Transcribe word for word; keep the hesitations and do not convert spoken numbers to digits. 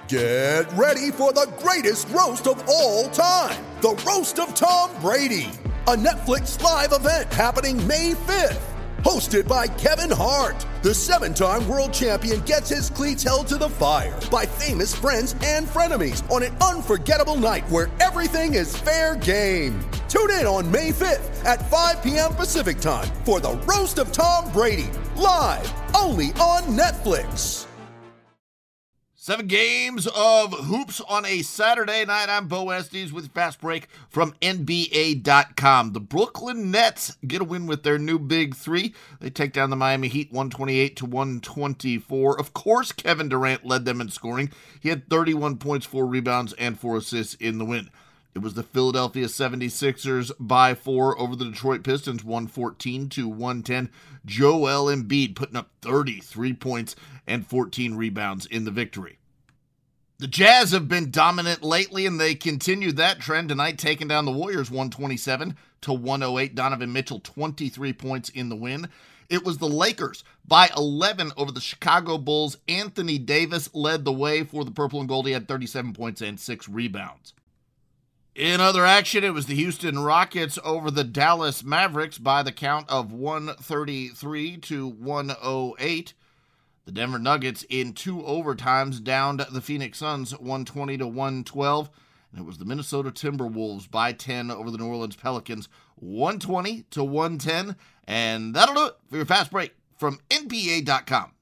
Get ready for the greatest roast of all time, the Roast of Tom Brady, a Netflix live event happening May fifth. Hosted by Kevin Hart, the seven-time world champion gets his cleats held to the fire by famous friends and frenemies on an unforgettable night where everything is fair game. Tune in on May fifth at five p.m. Pacific time for the Roast of Tom Brady, live only on Netflix. Seven games of hoops on a Saturday night. I'm Bo Estes with Fast Break from N B A dot com. The Brooklyn Nets get a win with their new big three. They take down the Miami Heat one twenty-eight to one twenty-four. Of course, Kevin Durant led them in scoring. He had thirty-one points, four rebounds, and four assists in the win. It was the Philadelphia seventy-sixers by four over the Detroit Pistons, one fourteen to one ten. Joel Embiid putting up thirty-three points and fourteen rebounds in the victory. The Jazz have been dominant lately, and they continued that trend tonight, taking down the Warriors one twenty-seven to one oh eight. Donovan Mitchell, twenty-three points in the win. It was the Lakers by eleven over the Chicago Bulls. Anthony Davis led the way for the Purple and Gold. He had thirty-seven points and six rebounds. In other action, it was the Houston Rockets over the Dallas Mavericks by the count of one thirty-three to one oh eight. The Denver Nuggets in two overtimes downed the Phoenix Suns one twenty to one twelve. And it was the Minnesota Timberwolves by ten over the New Orleans Pelicans one twenty to one ten. And that'll do it for your Fast Break from N B A dot com.